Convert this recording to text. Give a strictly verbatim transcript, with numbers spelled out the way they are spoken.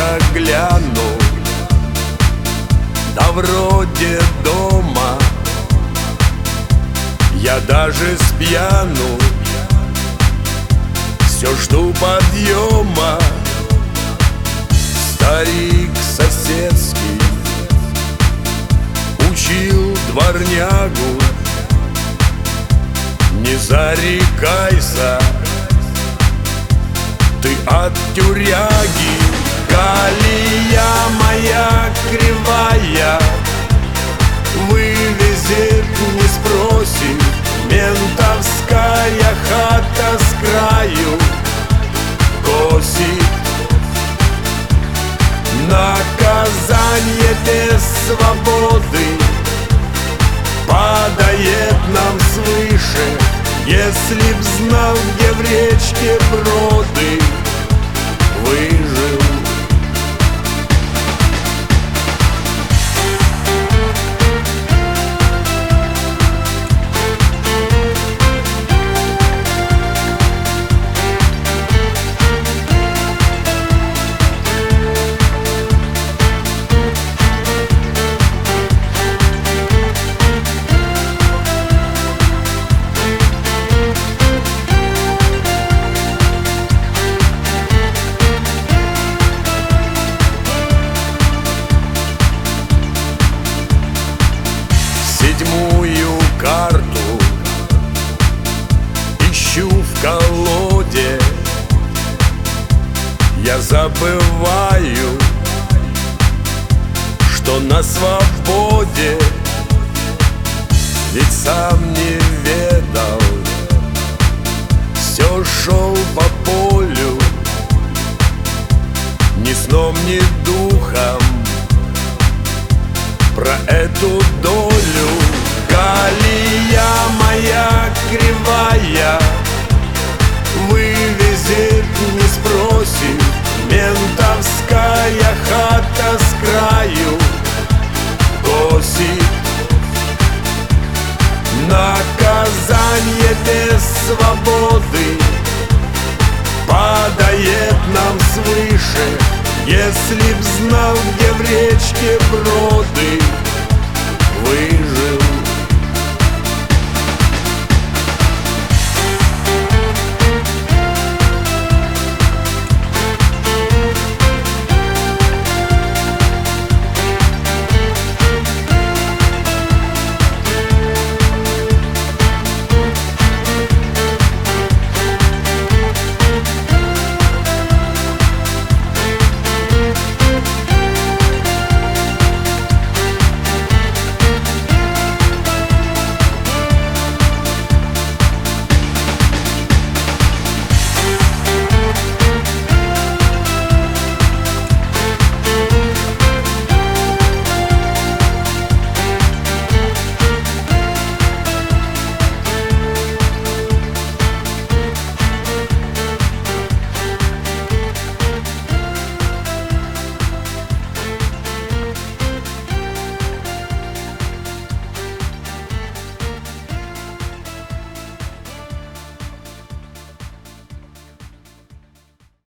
загляну, да вроде дома. Я даже спьяну, все жду подъема. Старик соседский учил дворнягу: не зарекайся ты от тюряги. Колея моя кривая вывезет, не спросит. Ментовская хата с краю косит. Наказание без свободы падает нам свыше. Если б знал, где в речке броды выжил. Седьмую карту ищу в колоде. Я забываю, что на свободе. Ведь сам не ведал, все шел по полю, ни сном, ни духом про эту долю. Колея моя кривая вывезет, не спросит. Ментовская хата с краю косит. Наказание без свободы падает нам свыше. Если б знал, где в речке броды вы